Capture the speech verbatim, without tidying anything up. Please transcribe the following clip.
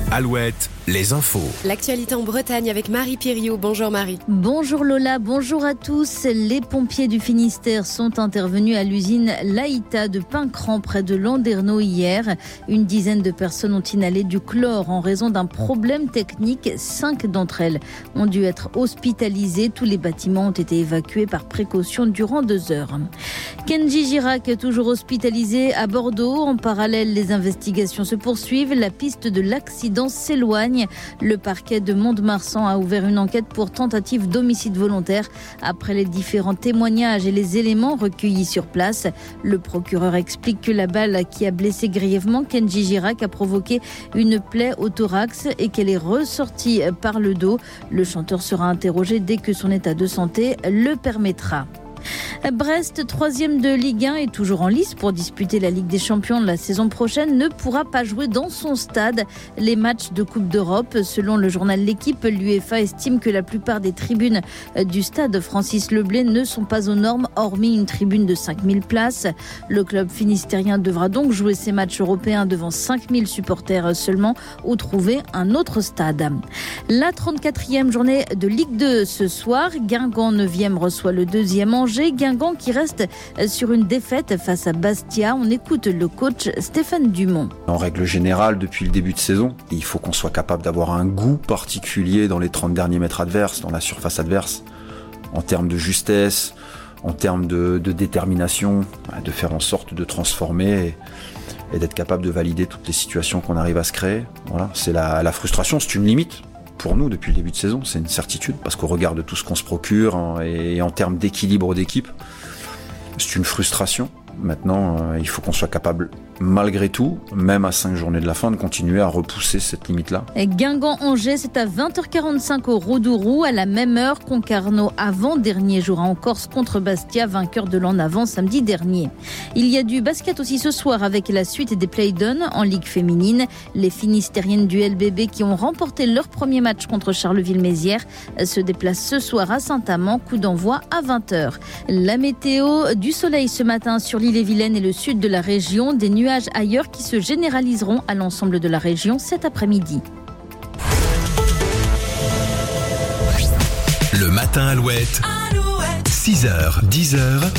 Alouette, les infos. L'actualité en Bretagne avec Marie Piriou. Bonjour Marie. Bonjour Lola, bonjour à tous. Les pompiers du Finistère sont intervenus à l'usine Laïta de Pincran près de Landerneau hier. Une dizaine de personnes ont inhalé du chlore en raison d'un problème technique. Cinq d'entre elles ont dû être hospitalisées. Tous les bâtiments ont été évacués par précaution durant deux heures. Kenji Girac est toujours hospitalisé à Bordeaux. En parallèle, les investigations se poursuivent. La piste de l'accident s'éloigne. Le parquet de Mont-de-Marsan a ouvert une enquête pour tentative d'homicide volontaire après les différents témoignages et les éléments recueillis sur place. Le procureur explique que la balle qui a blessé grièvement Kenji Girac a provoqué une plaie au thorax et qu'elle est ressortie par le dos. Le chanteur sera interrogé dès que son état de santé le permettra. Brest, troisième de Ligue un et toujours en lice pour disputer la Ligue des Champions de la saison prochaine, ne pourra pas jouer dans son stade les matchs de Coupe d'Europe. Selon le journal L'Équipe, l'UEFA estime que la plupart des tribunes du stade Francis Leblay ne sont pas aux normes, hormis une tribune de cinq mille places. Le club finistérien devra donc jouer ses matchs européens devant cinq mille supporters seulement ou trouver un autre stade. La trente-quatrième journée de Ligue deux ce soir, Guingamp neuvième reçoit le deuxième Angers. Guingamp qui reste sur une défaite face à Bastia. On écoute le coach Stéphane Dumont. En règle générale, depuis le début de saison, il faut qu'on soit capable d'avoir un goût particulier dans les trente derniers mètres adverses, dans la surface adverse, en termes de justesse, en termes de, de détermination, de faire en sorte de transformer et, et d'être capable de valider toutes les situations qu'on arrive à se créer. Voilà, c'est la, la frustration, c'est une limite. Pour nous, depuis le début de saison, c'est une certitude, parce qu'au regard de tout ce qu'on se procure hein, et en termes d'équilibre d'équipe, c'est une frustration. Maintenant, euh, il faut qu'on soit capable, malgré tout, même à cinq journées de la fin, de continuer à repousser cette limite-là. Guingamp-Angers, c'est à vingt heures quarante-cinq au Rodourou, à la même heure. Concarneau avant-dernier jouera en Corse contre Bastia, vainqueur de l'en avant samedi dernier. Il y a du basket aussi ce soir avec la suite des play-downs en Ligue féminine. Les Finistériennes du L B B qui ont remporté leur premier match contre Charleville-Mézières se déplacent ce soir à Saint-Amand, coup d'envoi à vingt heures. La météo, du soleil ce matin sur l'île-et-Vilaine et le sud de la région, des nuages ailleurs qui se généraliseront à l'ensemble de la région cet après-midi. Le matin Alouette, Alouette. six heures, dix heures.